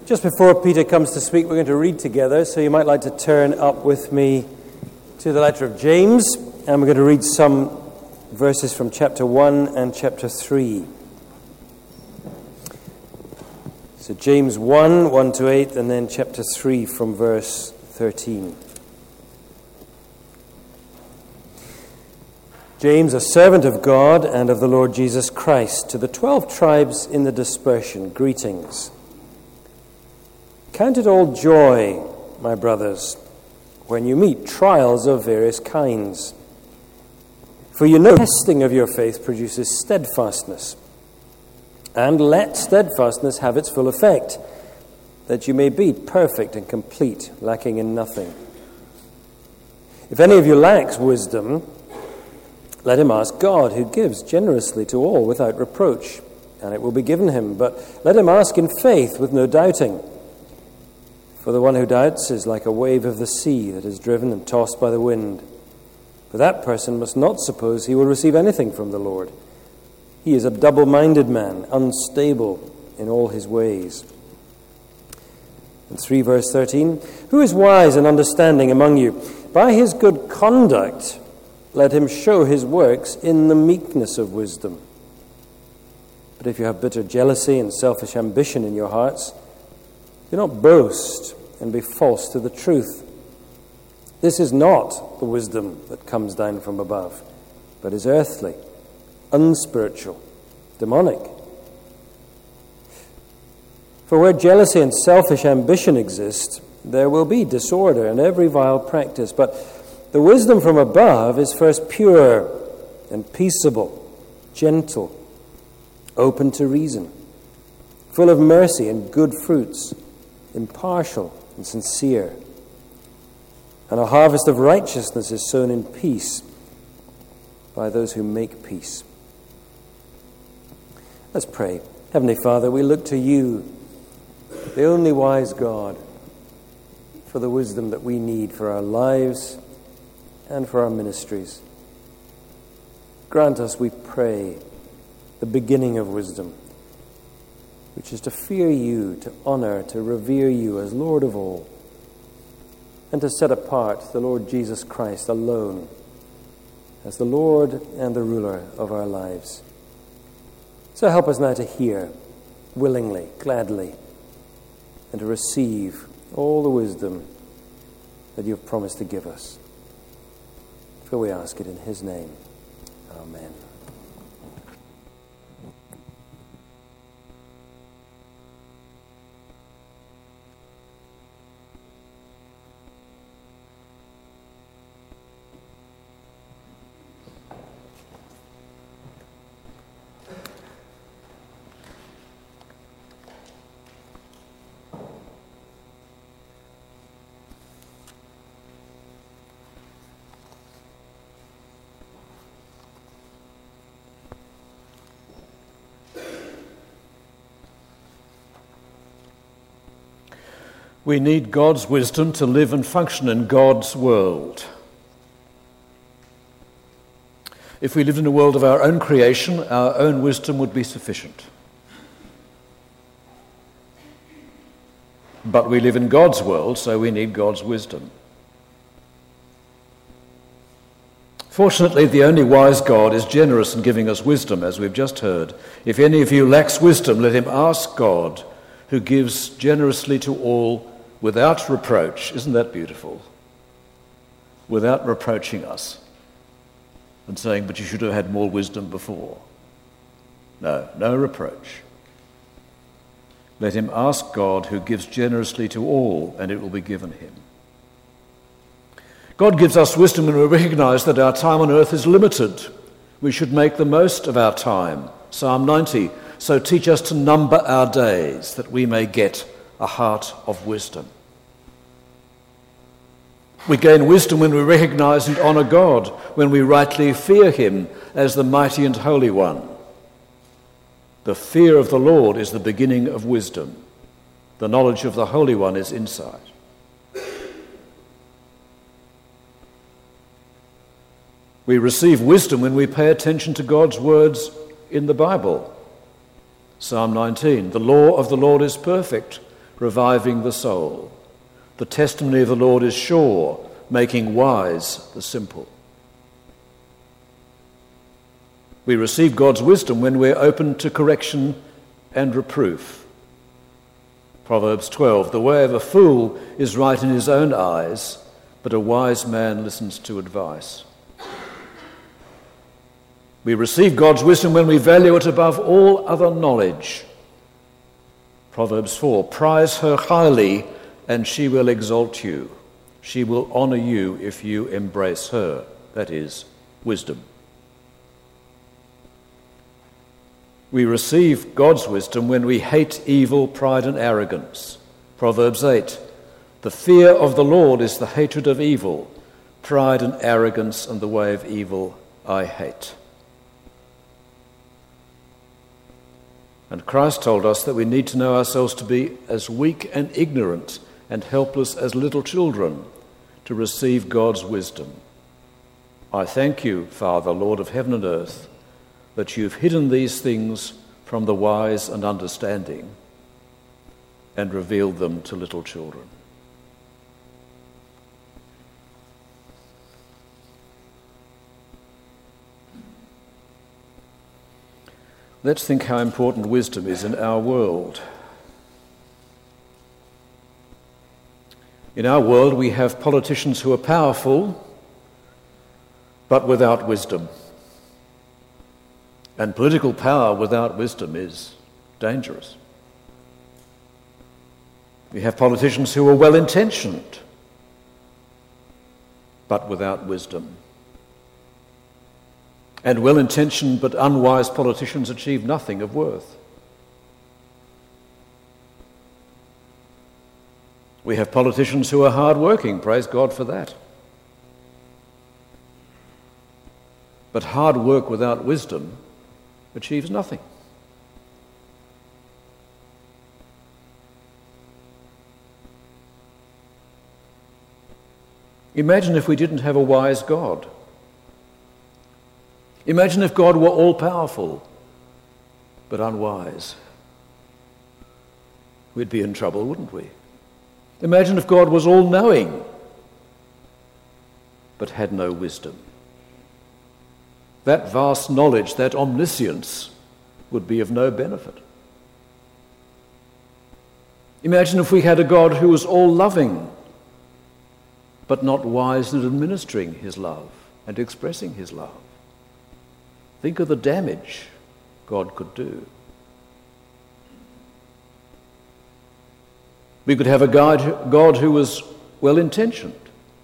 Just before Peter comes to speak, we're going to read together, so you might like to turn up with me to the letter of James, and we're going to read some verses from chapter 1 and chapter 3. So James 1, 1 to 8, and then chapter 3 from verse 13. James, a servant of God and of the Lord Jesus Christ, to the 12 tribes in the dispersion, greetings. Count it all joy, my brothers, when you meet trials of various kinds. For you know the testing of your faith produces steadfastness. And let steadfastness have its full effect, that you may be perfect and complete, lacking in nothing. If any of you lacks wisdom, let him ask God, who gives generously to all without reproach, and it will be given him. But let him ask in faith with no doubting. For the one who doubts is like a wave of the sea that is driven and tossed by the wind. For that person must not suppose he will receive anything from the Lord. He is a double-minded man, unstable in all his ways. And 3 verse 13, who is wise and understanding among you? By his good conduct, let him show his works in the meekness of wisdom. But if you have bitter jealousy and selfish ambition in your hearts, do not boast and be false to the truth. This is not the wisdom that comes down from above, but is earthly, unspiritual, demonic. For where jealousy and selfish ambition exist, there will be disorder and every vile practice. But the wisdom from above is first pure and peaceable, gentle, open to reason, full of mercy and good fruits, impartial and sincere. And a harvest of righteousness is sown in peace by those who make peace. Let's pray. Heavenly Father, we look to you, the only wise God, for the wisdom that we need for our lives and for our ministries. Grant us, we pray, the beginning of wisdom, which is to fear you, to honor, to revere you as Lord of all, and to set apart the Lord Jesus Christ alone as the Lord and the ruler of our lives. So help us now to hear willingly, gladly, and to receive all the wisdom that you have promised to give us. For we ask it in his name. Amen. We need God's wisdom to live and function in God's world. If we lived in a world of our own creation, our own wisdom would be sufficient. But we live in God's world, so we need God's wisdom. Fortunately, the only wise God is generous in giving us wisdom, as we've just heard. If any of you lacks wisdom, let him ask God, who gives generously to all without reproach. Isn't that beautiful? Without reproaching us and saying, but you should have had more wisdom before. No reproach. Let him ask God, who gives generously to all, and it will be given him. God gives us wisdom when we recognize that our time on earth is limited. We should make the most of our time. Psalm 90, so teach us to number our days, that we may get a heart of wisdom. We gain wisdom when we recognize and honor God, when we rightly fear him as the mighty and holy one. The fear of the Lord is the beginning of wisdom. The knowledge of the Holy One is insight. We receive wisdom when we pay attention to God's words in the Bible. Psalm 19, the law of the Lord is perfect, reviving the soul. The testimony of the Lord is sure, making wise the simple. We receive God's wisdom when we're open to correction and reproof. Proverbs 12, the way of a fool is right in his own eyes, but a wise man listens to advice. We receive God's wisdom when we value it above all other knowledge. Proverbs 4, prize her highly, and she will exalt you. She will honor you if you embrace her, that is, wisdom. We receive God's wisdom when we hate evil, pride, and arrogance. Proverbs 8, the fear of the Lord is the hatred of evil. Pride and arrogance and the way of evil I hate. And Christ told us that we need to know ourselves to be as weak and ignorant and helpless as little children to receive God's wisdom. I thank you, Father, Lord of heaven and earth, that you've hidden these things from the wise and understanding and revealed them to little children. Let's think how important wisdom is in our world. In our world, we have politicians who are powerful, but without wisdom. And political power without wisdom is dangerous. We have politicians who are well-intentioned, but without wisdom. And well-intentioned but unwise politicians achieve nothing of worth. We have politicians who are hard-working, praise God for that. But hard work without wisdom achieves nothing. Imagine if we didn't have a wise God. Imagine if God were all-powerful, but unwise. We'd be in trouble, wouldn't we? Imagine if God was all-knowing, but had no wisdom. That vast knowledge, that omniscience, would be of no benefit. Imagine if we had a God who was all-loving, but not wise in administering his love and expressing his love. Think of the damage God could do. We could have a God who was well-intentioned,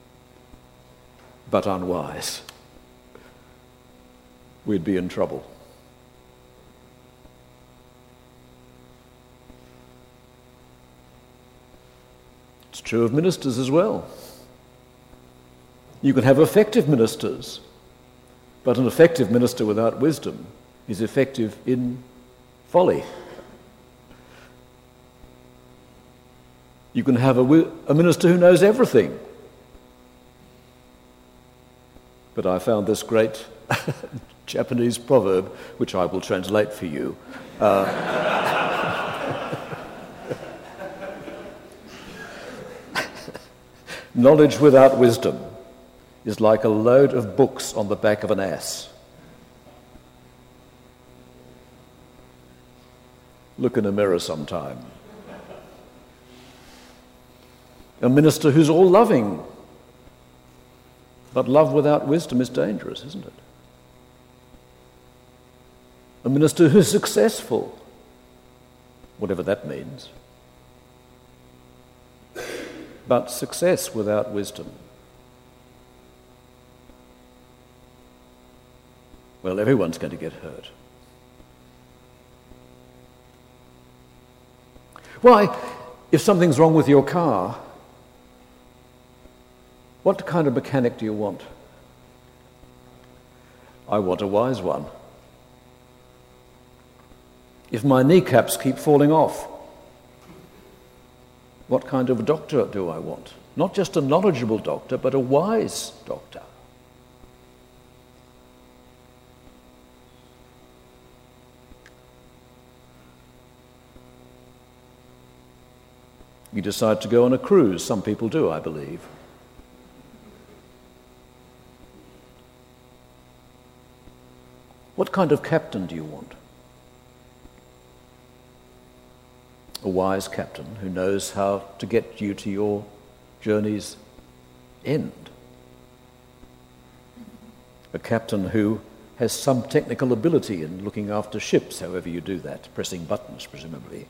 but unwise. We'd be in trouble. It's true of ministers as well. You can have effective ministers, but an effective minister without wisdom is effective in folly. You can have a minister who knows everything. But I found this great Japanese proverb, which I will translate for you. Knowledge without wisdom is like a load of books on the back of an ass. Look in a mirror sometime. A minister who's all loving, but love without wisdom is dangerous, isn't it? A minister who's successful, whatever that means, but success without wisdom, well, everyone's going to get hurt. Why, if something's wrong with your car, what kind of mechanic do you want? I want a wise one. If my kneecaps keep falling off, what kind of a doctor do I want? Not just a knowledgeable doctor, but a wise doctor. You decide to go on a cruise. Some people do, I believe. What kind of captain do you want? A wise captain who knows how to get you to your journey's end. A captain who has some technical ability in looking after ships, however you do that, pressing buttons, presumably.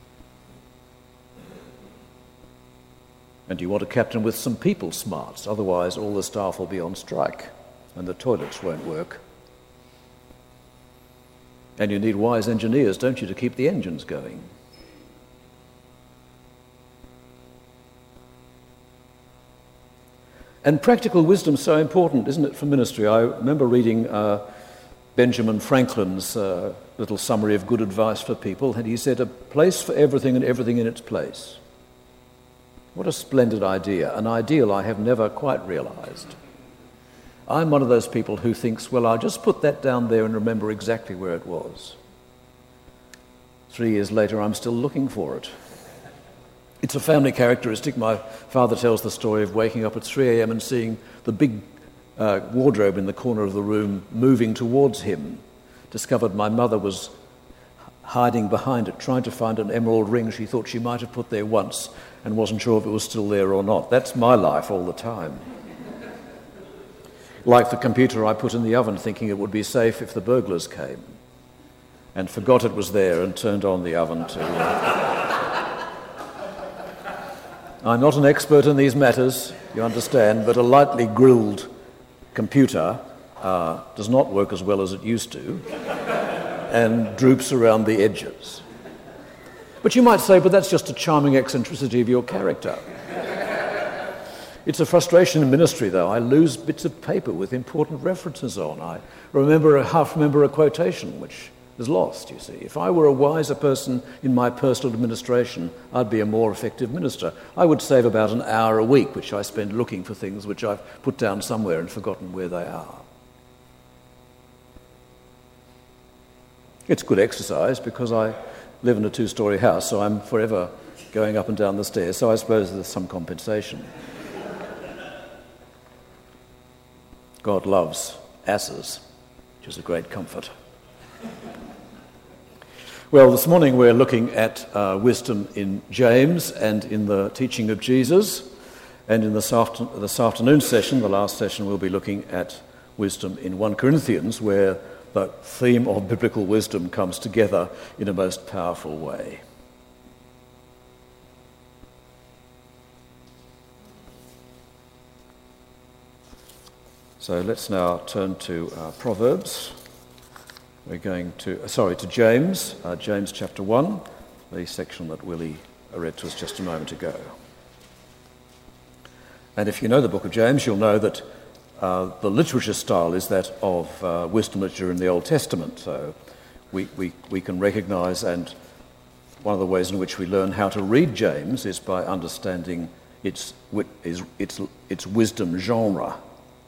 And you want a captain with some people smarts, otherwise all the staff will be on strike and the toilets won't work. And you need wise engineers, don't you, to keep the engines going. And practical wisdom is so important, isn't it, for ministry? I remember reading Benjamin Franklin's little summary of good advice for people, and he said, a place for everything and everything in its place. What a splendid idea, an ideal I have never quite realised. I'm one of those people who thinks, well, I'll just put that down there and remember exactly where it was. 3 years later, I'm still looking for it. It's a family characteristic. My father tells the story of waking up at 3 a.m. and seeing the big wardrobe in the corner of the room moving towards him. Discovered my mother was hiding behind it, trying to find an emerald ring she thought she might have put there once and wasn't sure if it was still there or not. That's my life all the time. Like the computer I put in the oven thinking it would be safe if the burglars came, and forgot it was there and turned on the oven too. I'm not an expert in these matters, you understand, but a lightly grilled computer does not work as well as it used to and droops around the edges. But you might say, but that's just a charming eccentricity of your character. It's a frustration in ministry, though. I lose bits of paper with important references on. I half remember a quotation which is lost, you see. If I were a wiser person in my personal administration, I'd be a more effective minister. I would save about an hour a week, which I spend looking for things which I've put down somewhere and forgotten where they are. It's good exercise because I live in a 2-storey house, so I'm forever going up and down the stairs, so I suppose there's some compensation. God loves asses, which is a great comfort. Well, this morning we're looking at wisdom in James and in the teaching of Jesus. And in this afternoon session, the last session, we'll be looking at wisdom in 1 Corinthians, where the theme of biblical wisdom comes together in a most powerful way. So let's now turn to Proverbs. We're going to James, James chapter 1, the section that Willie read to us just a moment ago. And if you know the book of James, you'll know that the literature style is that of wisdom literature in the Old Testament. So we can recognise, and one of the ways in which we learn how to read James is by understanding its wisdom genre.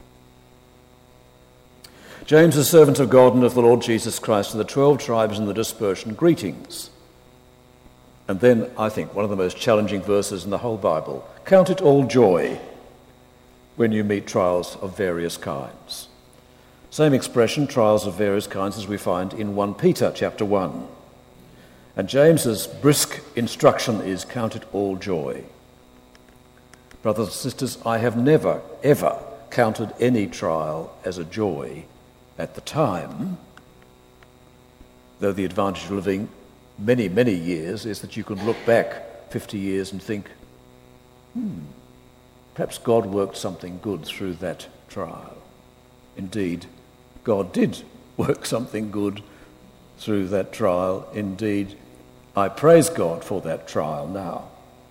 James, a servant of God and of the Lord Jesus Christ, to the 12 tribes in the dispersion, greetings. And then, I think, one of the most challenging verses in the whole Bible. Count it all joy when you meet trials of various kinds. Same expression, trials of various kinds, as we find in 1 Peter chapter 1. And James's brisk instruction is, count it all joy. Brothers and sisters, I have never, ever counted any trial as a joy at the time, though the advantage of living many, many years is that you can look back 50 years and think, perhaps God worked something good through that trial. Indeed, God did work something good through that trial. Indeed, I praise God for that trial now.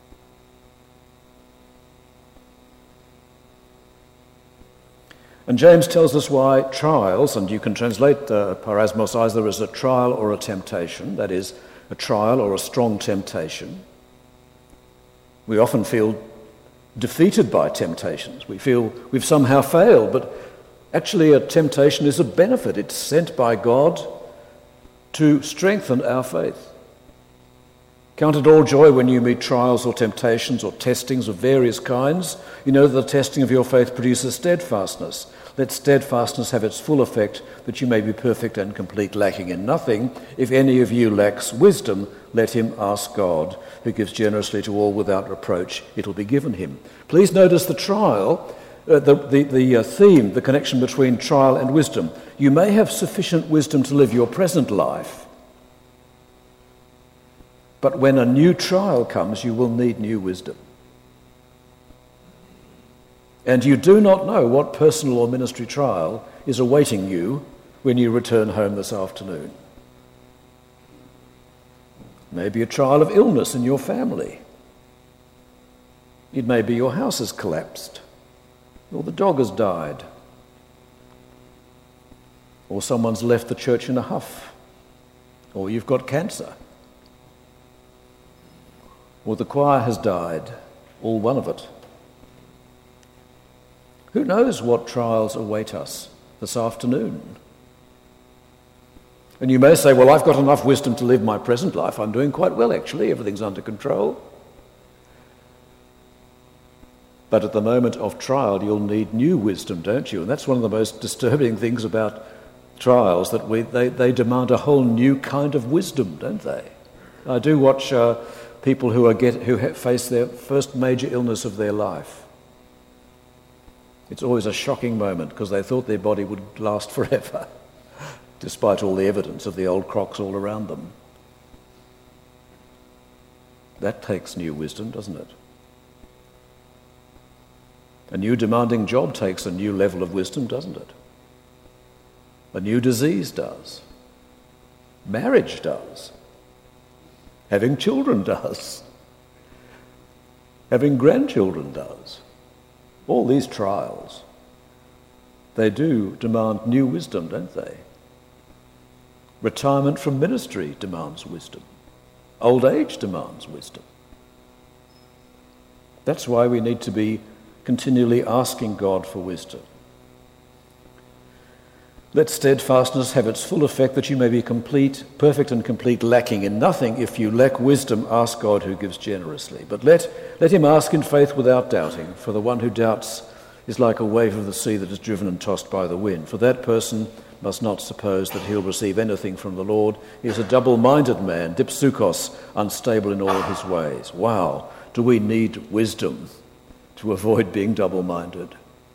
And James tells us why trials, and you can translate parasmos either as a trial or a temptation, that is, a trial or a strong temptation. We often feel defeated by temptations. We feel we've somehow failed, but actually a temptation is a benefit. It's sent by God to strengthen our faith. Count it all joy when you meet trials or temptations or testings of various kinds. You know that the testing of your faith produces steadfastness. Let steadfastness have its full effect, that you may be perfect and complete, lacking in nothing. If any of you lacks wisdom, let him ask God, who gives generously to all without reproach. It will be given him. Please notice the trial, the theme, the connection between trial and wisdom. You may have sufficient wisdom to live your present life, but when a new trial comes, you will need new wisdom. And you do not know what personal or ministry trial is awaiting you when you return home this afternoon. Maybe a trial of illness in your family. It may be your house has collapsed, or the dog has died, or someone's left the church in a huff, or you've got cancer, or the choir has died, all one of it. Who knows what trials await us this afternoon? And you may say, well, I've got enough wisdom to live my present life. I'm doing quite well, actually. Everything's under control. But at the moment of trial, you'll need new wisdom, don't you? And that's one of the most disturbing things about trials, that they demand a whole new kind of wisdom, don't they? I do watch people who face their first major illness of their life. It's always a shocking moment because they thought their body would last forever, despite all the evidence of the old crocs all around them. That takes new wisdom, doesn't it? A new demanding job takes a new level of wisdom, doesn't it? A new disease does. Marriage does. Having children does. Having grandchildren does. All these trials, they do demand new wisdom, don't they? Retirement from ministry demands wisdom. Old age demands wisdom. That's why we need to be continually asking God for wisdom. Let steadfastness have its full effect, that you may be complete, perfect and complete, lacking in nothing. If you lack wisdom, ask God, who gives generously. But let him ask in faith without doubting, for the one who doubts is like a wave of the sea that is driven and tossed by the wind. For that person must not suppose that he'll receive anything from the Lord. He is a double-minded man, dipsukos, unstable in all his ways. Wow, do we need wisdom to avoid being double-minded?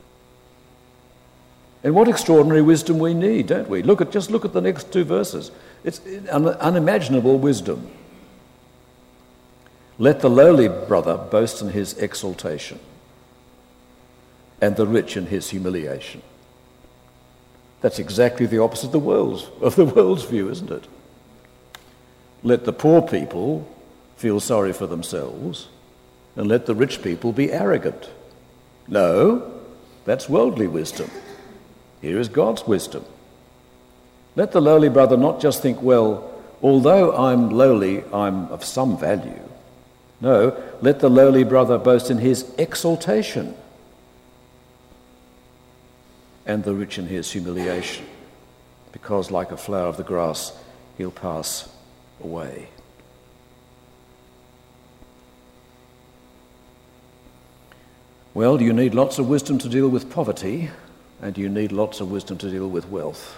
And what extraordinary wisdom we need, don't we? Just look at the next two verses. It's unimaginable wisdom. Let the lowly brother boast in his exaltation, and the rich in his humiliation. That's exactly the opposite of the world's view, isn't it? Let the poor people feel sorry for themselves, and let the rich people be arrogant. No, that's worldly wisdom. Here is God's wisdom. Let the lowly brother not just think, well, although I'm lowly, I'm of some value. No, let the lowly brother boast in his exaltation, and the rich in his humiliation, because like a flower of the grass, he'll pass away. Well, you need lots of wisdom to deal with poverty, and you need lots of wisdom to deal with wealth.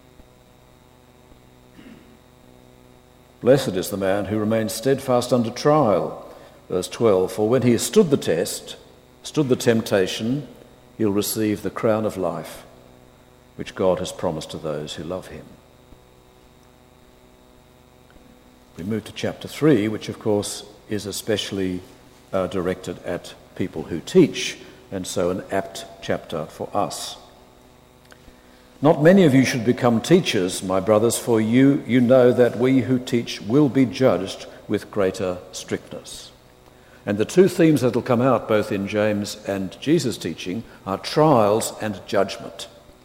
Blessed is the man who remains steadfast under trial. Verse 12, for when he has stood the test, stood the temptation, he'll receive the crown of life, which God has promised to those who love him. We move to chapter 3, which of course is especially directed at people who teach, and so an apt chapter for us. Not many of you should become teachers, my brothers, for you know that we who teach will be judged with greater strictness. And the two themes that will come out both in James and Jesus' teaching are trials and judgment.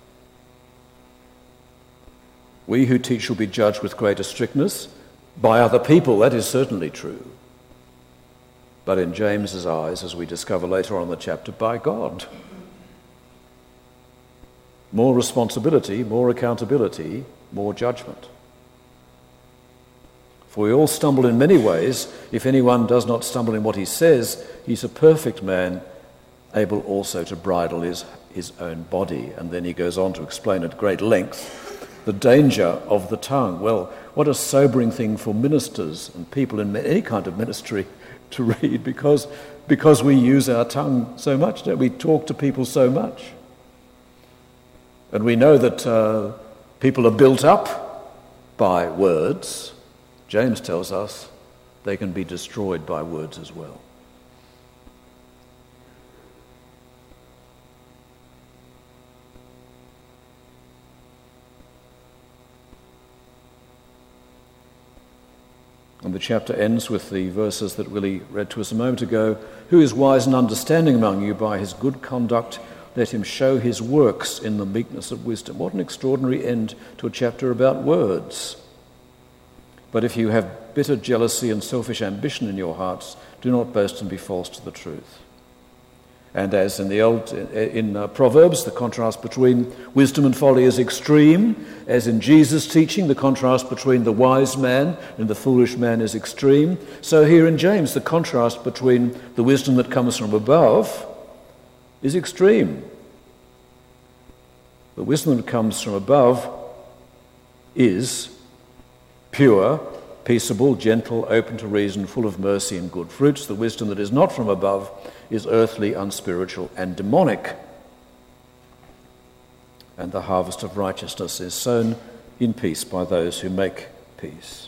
We who teach will be judged with greater strictness by other people. That is certainly true. But in James's eyes, as we discover later on in the chapter, by God. More responsibility, more accountability, more judgment. For we all stumble in many ways. If anyone does not stumble in what he says, he's a perfect man, able also to bridle his own body. And then he goes on to explain at great length the danger of the tongue. Well, what a sobering thing for ministers and people in any kind of ministry to read, because we use our tongue so much, don't we? Talk to people so much. And we know that people are built up by words. James tells us they can be destroyed by words as well. And the chapter ends with the verses that Willie read to us a moment ago. Who is wise and understanding among you? By his good conduct let him show his works in the meekness of wisdom. What an extraordinary end to a chapter about words. But if you have bitter jealousy and selfish ambition in your hearts, do not boast and be false to the truth. And as in Proverbs, the contrast between wisdom and folly is extreme. As in Jesus' teaching, the contrast between the wise man and the foolish man is extreme. So here in James, the contrast between the wisdom that comes from above is extreme. The wisdom that comes from above is pure, peaceable, gentle, open to reason, full of mercy and good fruits. The wisdom that is not from above is earthly, unspiritual, and demonic. And the harvest of righteousness is sown in peace by those who make peace.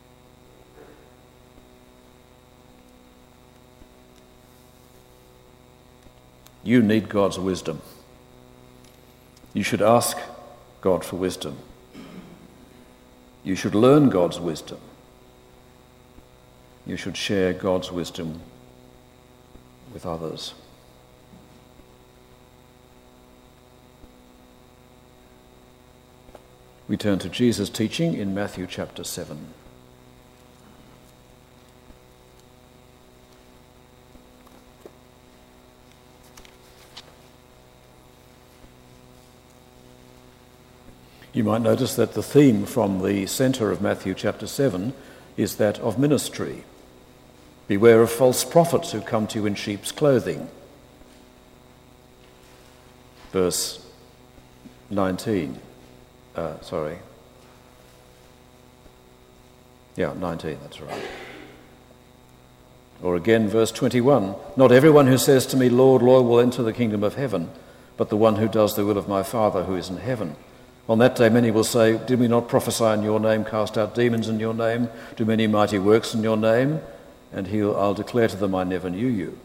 You need God's wisdom. You should ask God for wisdom. You should learn God's wisdom. You should share God's wisdom with others. We turn to Jesus' teaching in Matthew chapter 7. You might notice that the theme from the centre of Matthew chapter 7 is that of ministry. Beware of false prophets who come to you in sheep's clothing. Verse 19. 19, that's right. Or again, verse 21. Not everyone who says to me, Lord, Lord, will enter the kingdom of heaven, but the one who does the will of my Father who is in heaven. On that day many will say, did we not prophesy in your name, cast out demons in your name, do many mighty works in your name? And I'll declare to them, I never knew you.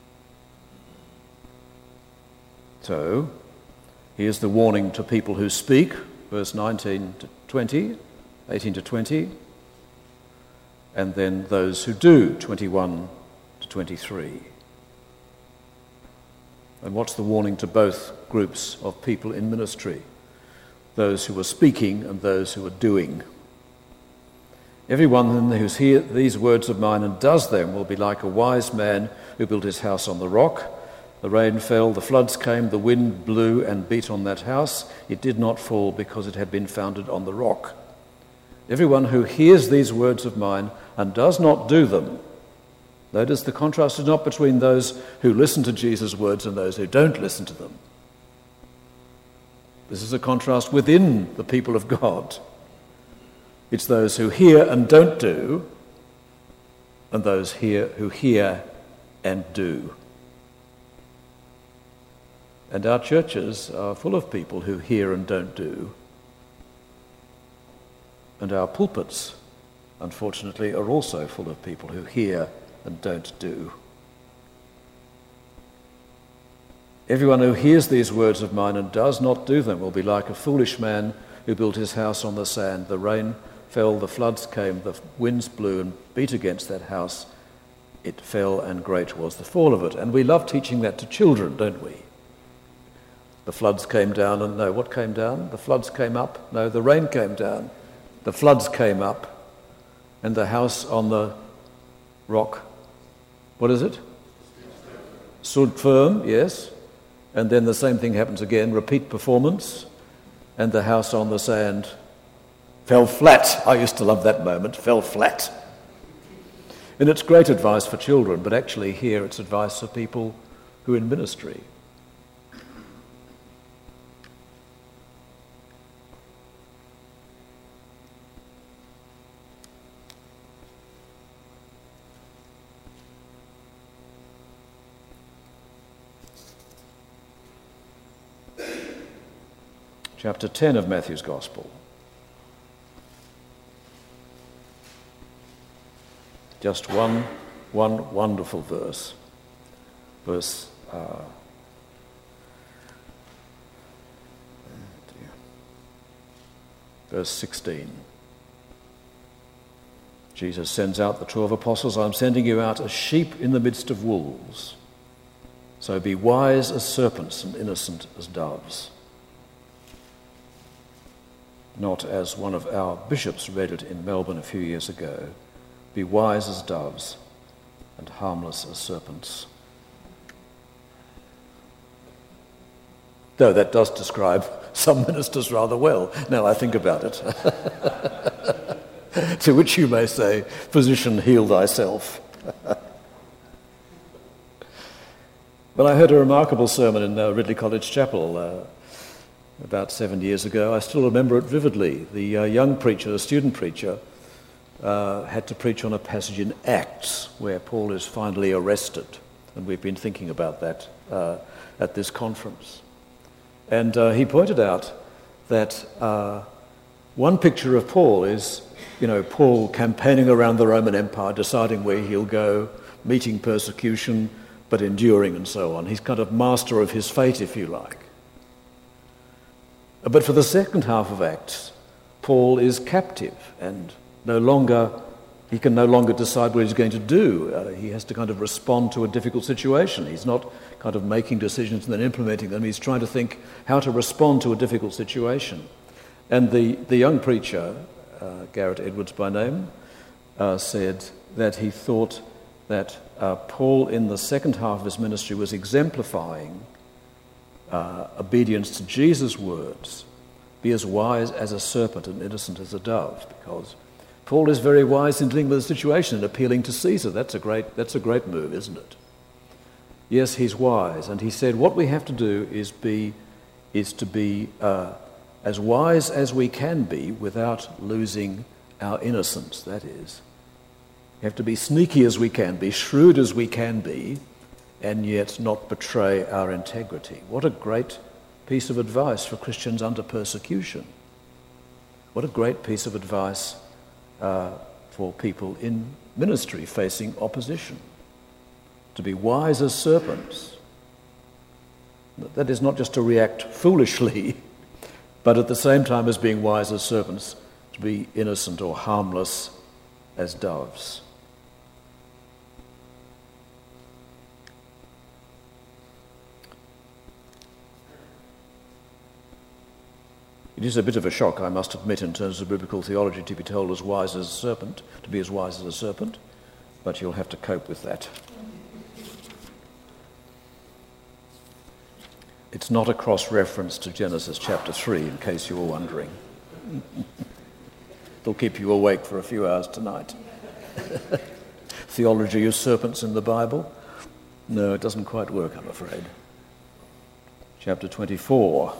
So, here's the warning to people who speak, verse 19 to 20, 18 to 20, and then those who do, 21 to 23. And what's the warning to both groups of people in ministry? Those who are speaking and those who are doing. Everyone who hears these words of mine and does them will be like a wise man who built his house on the rock. The rain fell, the floods came, the wind blew and beat on that house. It did not fall because it had been founded on the rock. Everyone who hears these words of mine and does not do them. Notice the contrast is not between those who listen to Jesus' words and those who don't listen to them. This is a contrast within the people of God. It's those who hear and don't do, and those who hear and do. And our churches are full of people who hear and don't do. And our pulpits, unfortunately, are also full of people who hear and don't do. Everyone who hears these words of mine and does not do them will be like a foolish man who built his house on the sand. The rain fell, the floods came, the winds blew and beat against that house. It fell, and great was the fall of it. And we love teaching that to children, don't we? The floods came down, and no, what came down? The floods came up. No, the rain came down. The floods came up, and the house on the rock, what is it? Stood firm, yes. And then the same thing happens again, repeat performance, and the house on the sand Fell flat. I used to love that moment. Fell flat. And it's great advice for children, but actually here it's advice for people who are in ministry. Chapter 10 of Matthew's Gospel. Just one wonderful verse. Verse 16. Jesus sends out the 12 apostles. I'm sending you out as sheep in the midst of wolves. So be wise as serpents and innocent as doves. Not as one of our bishops read it in Melbourne a few years ago. Be wise as doves and harmless as serpents. Though that does describe some ministers rather well, now I think about it. To which you may say, physician, heal thyself. Well, I heard a remarkable sermon in Ridley College Chapel about 7 years ago. I still remember it vividly. The young preacher, the student preacher, had to preach on a passage in Acts where Paul is finally arrested. And we've been thinking about that at this conference. And he pointed out that one picture of Paul is, Paul campaigning around the Roman Empire, deciding where he'll go, meeting persecution, but enduring and so on. He's kind of master of his fate, if you like. But for the second half of Acts, Paul is captive and he can no longer decide what he's going to do. He has to kind of respond to a difficult situation. He's not kind of making decisions and then implementing them. He's trying to think how to respond to a difficult situation. And the young preacher, Garrett Edwards by name, said that he thought that Paul in the second half of his ministry was exemplifying obedience to Jesus' words, be as wise as a serpent and innocent as a dove, because Paul is very wise in dealing with the situation and appealing to Caesar. That's a great move, isn't it? Yes, he's wise, and he said what we have to do is to be as wise as we can be without losing our innocence. That is, we have to be sneaky as we can be, shrewd as we can be, and yet not betray our integrity. What a great piece of advice for Christians under persecution. What a great piece of advice for people in ministry facing opposition. To be wise as serpents. That is not just to react foolishly, but at the same time as being wise as serpents, to be innocent or harmless as doves. It is a bit of a shock, I must admit, in terms of biblical theology, to be told as wise as a serpent, to be as wise as a serpent, but you'll have to cope with that. It's not a cross-reference to Genesis chapter 3, in case you were wondering. It'll keep you awake for a few hours tonight. Theology of serpents in the Bible? No, it doesn't quite work, I'm afraid. Chapter 24.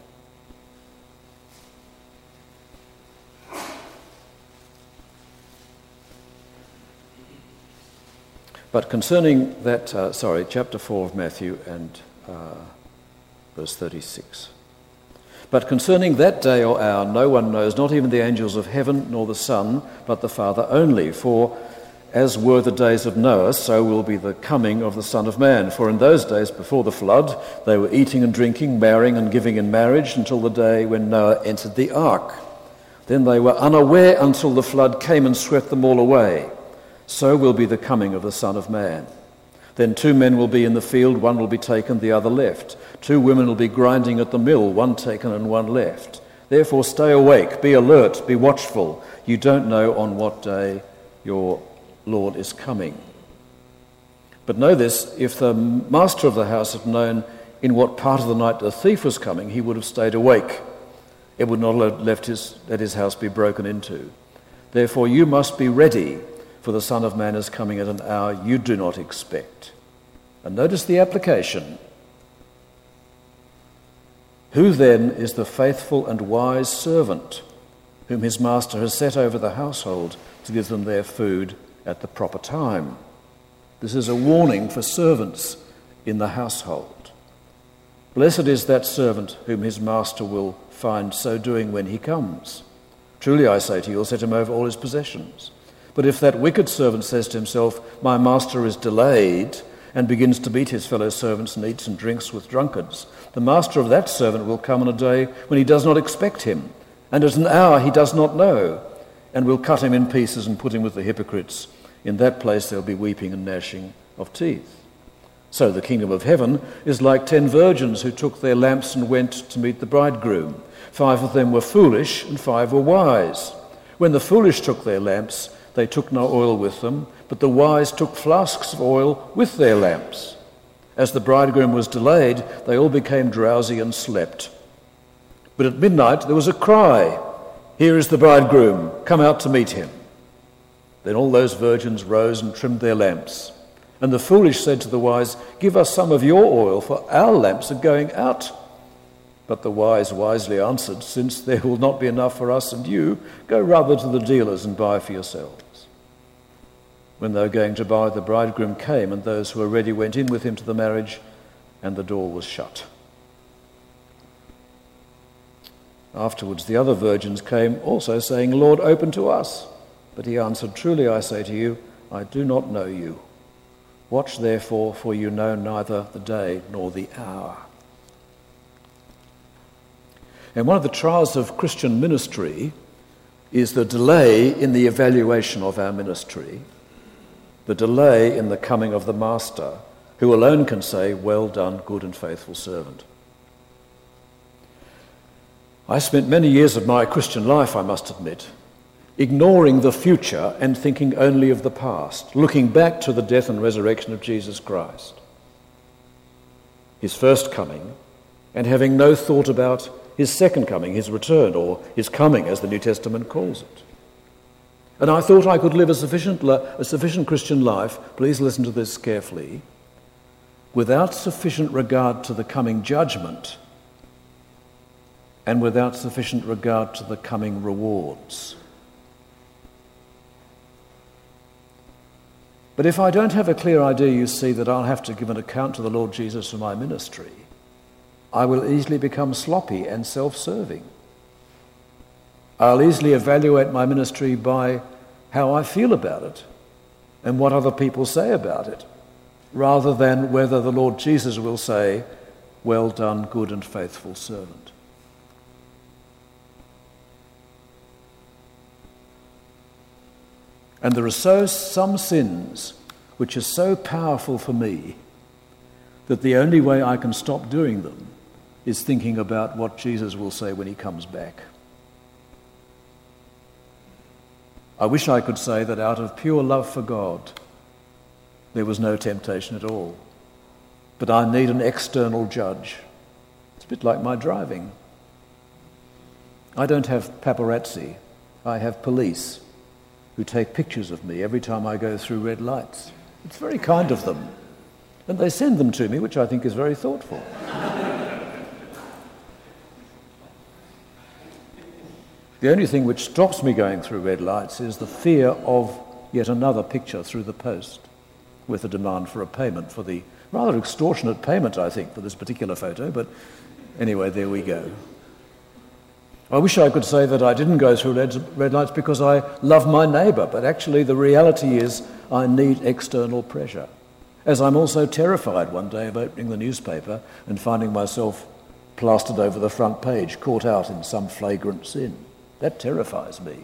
But concerning that, chapter 4 of Matthew and verse 36. But concerning that day or hour, no one knows, not even the angels of heaven, nor the Son, but the Father only. For as were the days of Noah, so will be the coming of the Son of Man. For in those days before the flood, they were eating and drinking, marrying and giving in marriage, until the day when Noah entered the ark. Then they were unaware until the flood came and swept them all away. So will be the coming of the Son of Man. Then 2 men will be in the field, one will be taken, the other left. 2 women will be grinding at the mill, one taken and one left. Therefore stay awake, be alert, be watchful. You don't know on what day your Lord is coming. But know this, if the master of the house had known in what part of the night the thief was coming, he would have stayed awake It would not let his house be broken into. Therefore you must be ready, for the Son of Man is coming at an hour you do not expect. And notice the application. Who then is the faithful and wise servant whom his master has set over the household to give them their food at the proper time? This is a warning for servants in the household. Blessed is that servant whom his master will find so doing when he comes. Truly I say to you, he'll set him over all his possessions. But if that wicked servant says to himself, my master is delayed, and begins to beat his fellow servants and eats and drinks with drunkards, the master of that servant will come on a day when he does not expect him, and at an hour he does not know, and will cut him in pieces and put him with the hypocrites. In that place there will be weeping and gnashing of teeth. So the kingdom of heaven is like 10 virgins who took their lamps and went to meet the bridegroom. 5 of them were foolish and 5 were wise. When the foolish took their lamps, they took no oil with them, but the wise took flasks of oil with their lamps. As the bridegroom was delayed, they all became drowsy and slept. But at midnight there was a cry, here is the bridegroom, come out to meet him. Then all those virgins rose and trimmed their lamps. And the foolish said to the wise, give us some of your oil, for our lamps are going out. But the wise wisely answered, since there will not be enough for us and you, go rather to the dealers and buy for yourselves. When they were going to buy, the bridegroom came, and those who were ready went in with him to the marriage, and the door was shut. Afterwards the other virgins came also, saying, Lord, open to us. But he answered, truly I say to you, I do not know you. Watch therefore, for you know neither the day nor the hour. And one of the trials of Christian ministry is the delay in the evaluation of our ministry, the delay in the coming of the Master, who alone can say, well done, good and faithful servant. I spent many years of my Christian life, I must admit, ignoring the future and thinking only of the past, looking back to the death and resurrection of Jesus Christ, his first coming, and having no thought about his second coming, his return, or his coming, as the New Testament calls it. And I thought I could live a sufficient Christian life, please listen to this carefully, without sufficient regard to the coming judgment and without sufficient regard to the coming rewards. But if I don't have a clear idea, you see, that I'll have to give an account to the Lord Jesus for my ministry, I will easily become sloppy and self-serving. I'll easily evaluate my ministry by how I feel about it and what other people say about it, rather than whether the Lord Jesus will say, well done, good and faithful servant. And there are some sins which are so powerful for me that the only way I can stop doing them is thinking about what Jesus will say when he comes back. I wish I could say that out of pure love for God, there was no temptation at all. But I need an external judge. It's a bit like my driving. I don't have paparazzi. I have police who take pictures of me every time I go through red lights. It's very kind of them. And they send them to me, which I think is very thoughtful. The only thing which stops me going through red lights is the fear of yet another picture through the post with a demand for a payment, for the rather extortionate payment, I think, for this particular photo. But anyway, there we go. I wish I could say that I didn't go through red lights because I love my neighbour, but actually the reality is I need external pressure. As I'm also terrified one day of opening the newspaper and finding myself plastered over the front page, caught out in some flagrant sin. That terrifies me.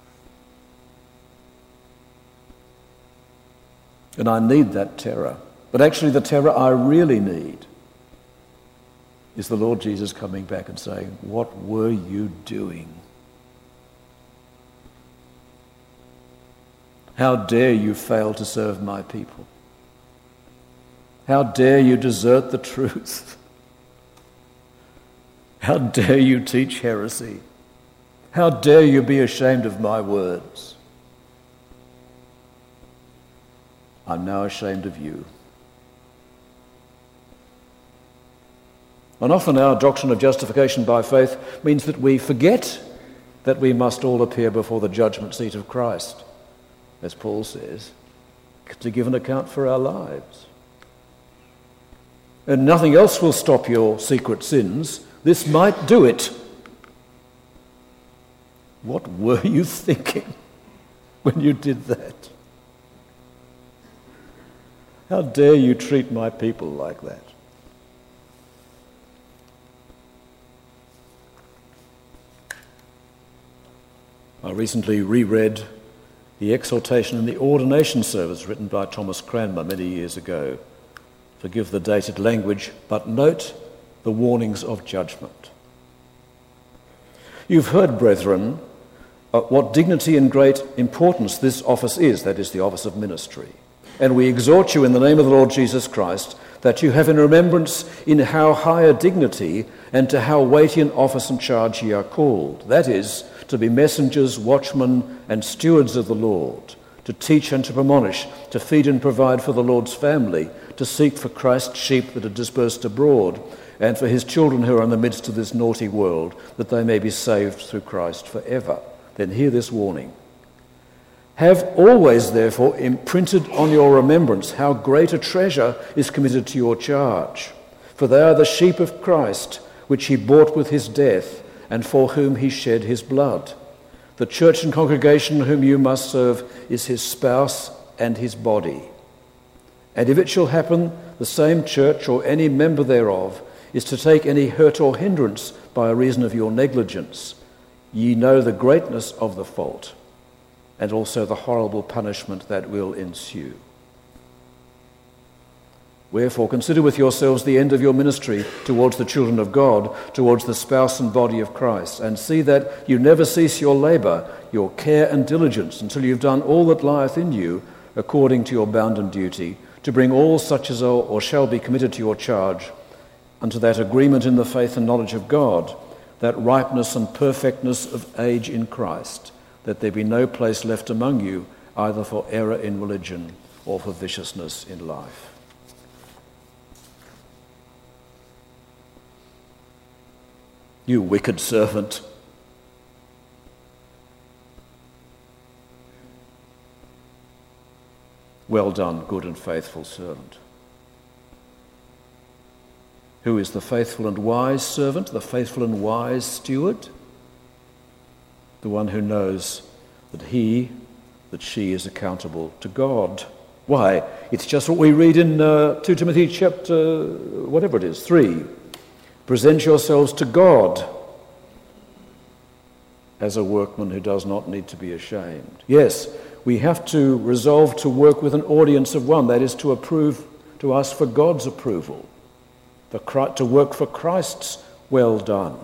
And I need that terror. But actually the terror I really need is the Lord Jesus coming back and saying, what were you doing? How dare you fail to serve my people? How dare you desert the truth? How dare you teach heresy? How dare you be ashamed of my words? I'm now ashamed of you. And often our doctrine of justification by faith means that we forget that we must all appear before the judgment seat of Christ, as Paul says, to give an account for our lives. And nothing else will stop your secret sins. This might do it. What were you thinking when you did that? How dare you treat my people like that? I recently reread the exhortation in the ordination service written by Thomas Cranmer many years ago. Forgive the dated language, but note the warnings of judgment. You've heard, brethren, what dignity and great importance this office is, that is, the office of ministry. And we exhort you in the name of the Lord Jesus Christ that you have in remembrance in how high a dignity and to how weighty an office and charge ye are called, that is, to be messengers, watchmen, and stewards of the Lord, to teach and to premonish, to feed and provide for the Lord's family, to seek for Christ's sheep that are dispersed abroad, and for his children who are in the midst of this naughty world, that they may be saved through Christ forever. Then hear this warning. Have always, therefore, imprinted on your remembrance how great a treasure is committed to your charge. For they are the sheep of Christ, which he bought with his death, and for whom he shed his blood. The church and congregation whom you must serve is his spouse and his body. And if it shall happen, the same church or any member thereof is to take any hurt or hindrance by reason of your negligence, ye know the greatness of the fault, and also the horrible punishment that will ensue. Wherefore, consider with yourselves the end of your ministry towards the children of God, towards the spouse and body of Christ, and see that you never cease your labour, your care and diligence, until you have done all that lieth in you, according to your bounden duty, to bring all such as are or shall be committed to your charge, unto that agreement in the faith and knowledge of God, that ripeness and perfectness of age in Christ, that there be no place left among you, either for error in religion or for viciousness in life. You wicked servant. Well done, good and faithful servant. Who is the faithful and wise servant, the faithful and wise steward? The one who knows that she is accountable to God. Why? It's just what we read in 2 Timothy chapter, 3. Present yourselves to God as a workman who does not need to be ashamed. Yes, we have to resolve to work with an audience of one, that is to ask for God's approval, to work for Christ's well done.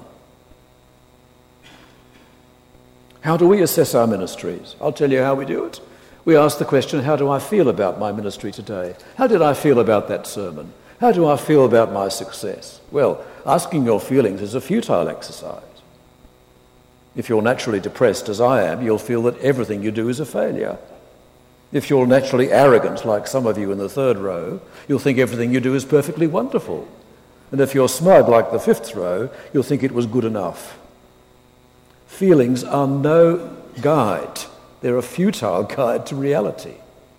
How do we assess our ministries? I'll tell you how we do it. We ask the question, how do I feel about my ministry today? How did I feel about that sermon? How do I feel about my success? Well, asking your feelings is a futile exercise. If you're naturally depressed, as I am, you'll feel that everything you do is a failure. If you're naturally arrogant, like some of you in the third row, you'll think everything you do is perfectly wonderful. And if you're smug, like the fifth row, you'll think it was good enough. Feelings are no guide. They're a futile guide to reality.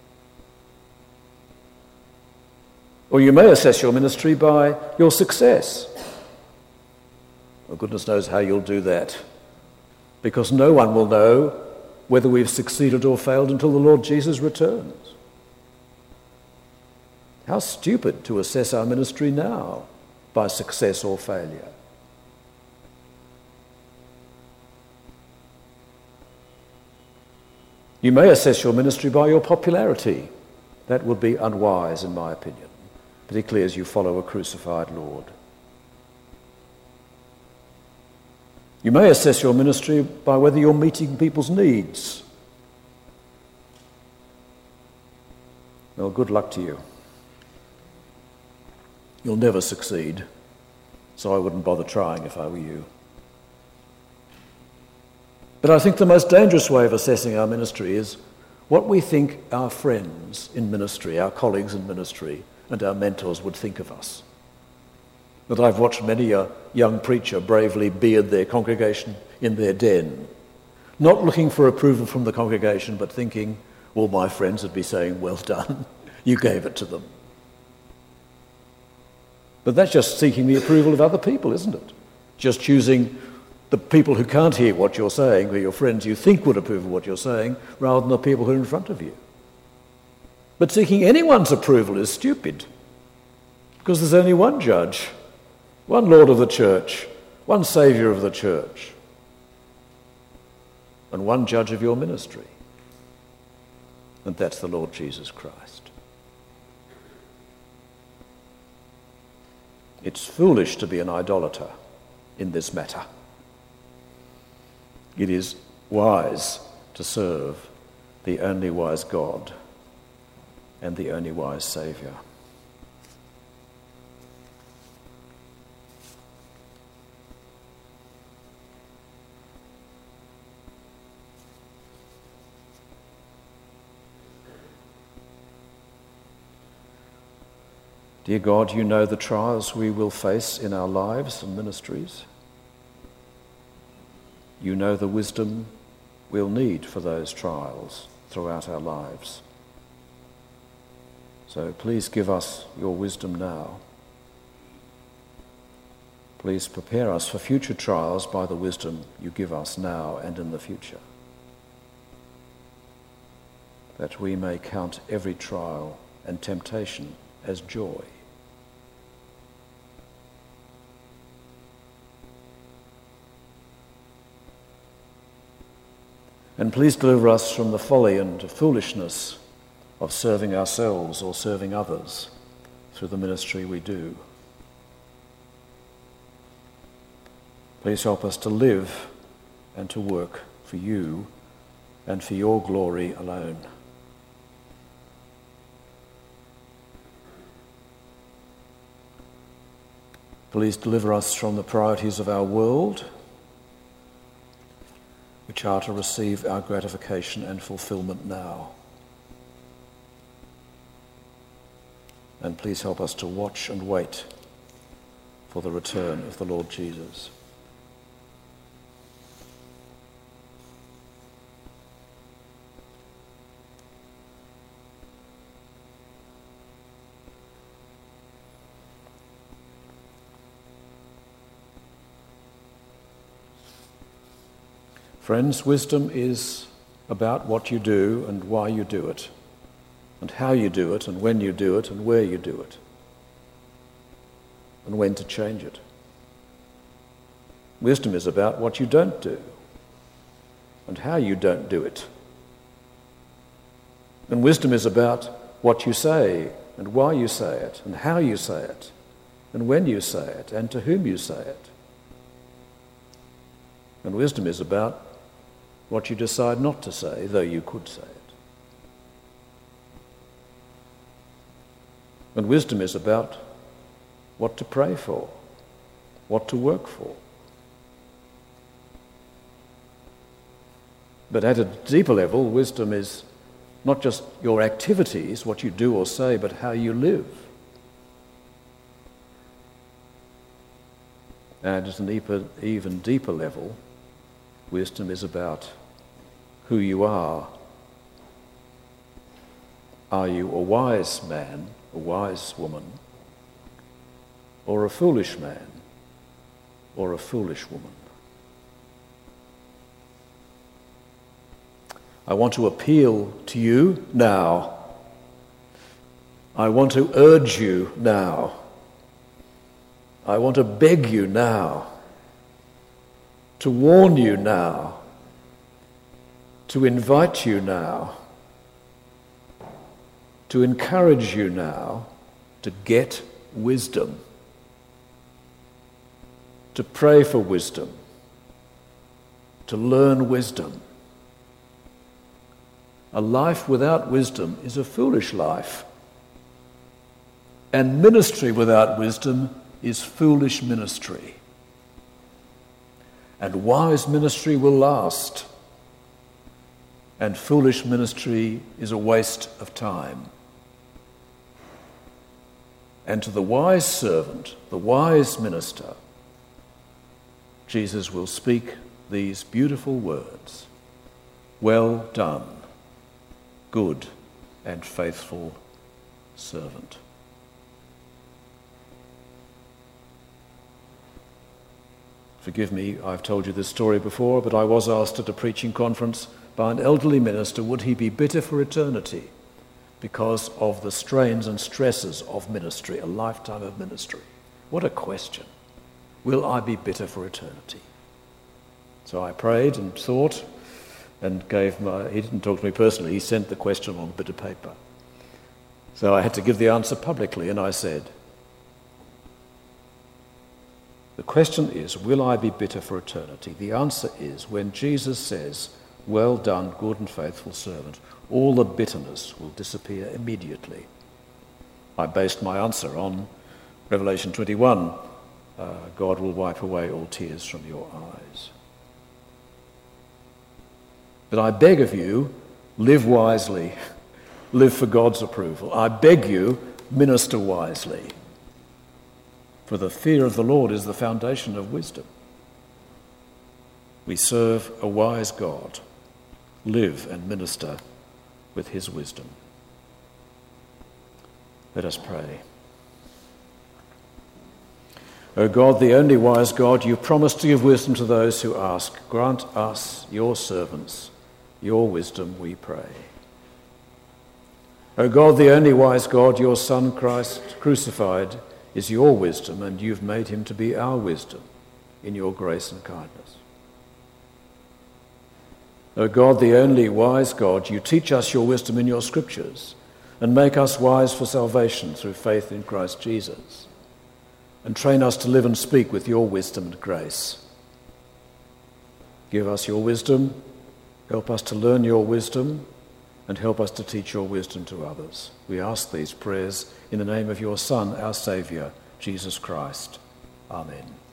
Or you may assess your ministry by your success. Well, goodness knows how you'll do that, because no one will know whether we've succeeded or failed until the Lord Jesus returns. How stupid to assess our ministry now by success or failure. You may assess your ministry by your popularity. That would be unwise, in my opinion, particularly as you follow a crucified Lord. You may assess your ministry by whether you're meeting people's needs. Well, good luck to you. You'll never succeed. so I wouldn't bother trying if I were you. But I think the most dangerous way of assessing our ministry is what we think our friends in ministry, our colleagues in ministry, and our mentors would think of us. That I've watched many a young preacher bravely beard their congregation in their den, not looking for approval from the congregation, but thinking, well, my friends would be saying, well done, you gave it to them. But that's just seeking the approval of other people, isn't it? Just choosing the people who can't hear what you're saying, or your friends you think would approve of what you're saying, rather than the people who are in front of you. But seeking anyone's approval is stupid, because there's only one judge, one Lord of the church, one Saviour of the church, and one judge of your ministry. And that's the Lord Jesus Christ. It's foolish to be an idolater in this matter. It is wise to serve the only wise God and the only wise Saviour. Dear God, you know the trials we will face in our lives and ministries. You know the wisdom we'll need for those trials throughout our lives. So please give us your wisdom now. Please prepare us for future trials by the wisdom you give us now and in the future, that we may count every trial and temptation as joy. And please deliver us from the folly and foolishness of serving ourselves or serving others through the ministry we do. Please help us to live and to work for you and for your glory alone. Please deliver us from the priorities of our world, which are to receive our gratification and fulfillment now. And please help us to watch and wait for the return of the Lord Jesus. Friends, wisdom is about what you do and why you do it, and how you do it, and when you do it, and where you do it, and when to change it. Wisdom is about what you don't do, and how you don't do it. And wisdom is about what you say, and why you say it, and how you say it, and when you say it, and to whom you say it. And wisdom is about what you decide not to say, though you could say it. And wisdom is about what to pray for, what to work for. But at a deeper level, wisdom is not just your activities, what you do or say, but how you live. And at an even deeper level, wisdom is about who you are. Are you a wise man, a wise woman, or a foolish man, or a foolish woman? I want to appeal to you now. I want to urge you now. I want to beg you now, to warn you now, to invite you now, to encourage you now to get wisdom, to pray for wisdom, to learn wisdom. A life without wisdom is a foolish life, and ministry without wisdom is foolish ministry, and wise ministry will last, and foolish ministry is a waste of time. And to the wise servant, the wise minister, Jesus will speak these beautiful words: "Well done, good and faithful servant." Forgive me, I've told you this story before, but I was asked at a preaching conference by an elderly minister, would he be bitter for eternity because of the strains and stresses of ministry, a lifetime of ministry? What a question. Will I be bitter for eternity? So I prayed and thought and he didn't talk to me personally, he sent the question on a bit of paper. So I had to give the answer publicly, and I said, the question is, will I be bitter for eternity? The answer is, when Jesus says, "Well done, good and faithful servant," all the bitterness will disappear immediately. I based my answer on Revelation 21. God will wipe away all tears from your eyes. But I beg of you, live wisely. Live for God's approval. I beg you, minister wisely. For the fear of the Lord is the foundation of wisdom. We serve a wise God. Live and minister with his wisdom. Let us pray. O God, the only wise God, you promise to give wisdom to those who ask. Grant us, your servants, your wisdom, we pray. O God, the only wise God, your Son Christ crucified is your wisdom, and you've made him to be our wisdom in your grace and kindness. O God, the only wise God, you teach us your wisdom in your scriptures and make us wise for salvation through faith in Christ Jesus, and train us to live and speak with your wisdom and grace. Give us your wisdom, help us to learn your wisdom, and help us to teach your wisdom to others. We ask these prayers in the name of your Son, our Saviour, Jesus Christ. Amen.